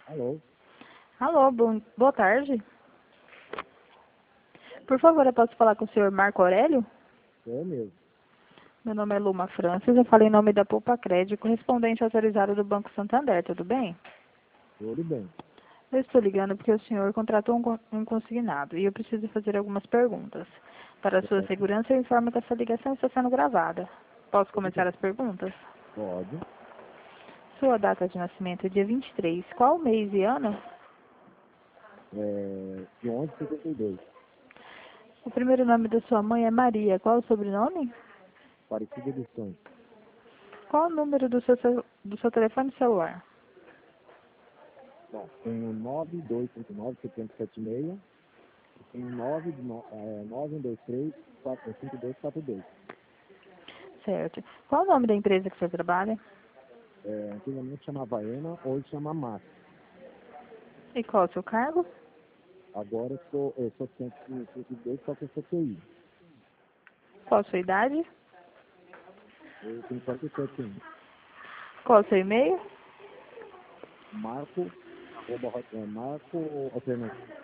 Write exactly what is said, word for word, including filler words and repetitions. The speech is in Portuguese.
Alô? Alô, bom, boa tarde. Por favor, eu posso falar com o senhor Marco Aurélio? Sou eu mesmo. Meu nome é Luma Francis, eu falo em nome da Poupa Crédito, correspondente autorizado do Banco Santander, tudo bem? Tudo bem. Eu estou ligando porque o senhor contratou um, con- um consignado e eu preciso fazer algumas perguntas. Para a sua Certo? segurança, eu informo que essa ligação está sendo gravada. Posso Tudo começar bem. as perguntas? Pode. Sua data de nascimento é dia vinte e três. Qual mês e ano? É, de onze a setenta e dois. O primeiro nome da sua mãe é Maria. Qual o sobrenome? Parecida dos Santos. Qual o número do seu, cel- do seu telefone celular? Bom, tenho nove dois cinco nove sete zero sete seis. E tenho nove um dois três quatro cinco dois quatro dois. Certo. Qual o nome da empresa que o senhor trabalha? É, antigamente chamava ENA, hoje chama MAS. E qual o seu cargo? Agora eu sou, eu sou ciento e cinquenta e dois, só que eu sou T I. Qual a sua idade? Eu tenho quarenta e sete anos. Qual o seu e-mail? Marco, arroba, hot- é, Marco, alternativo.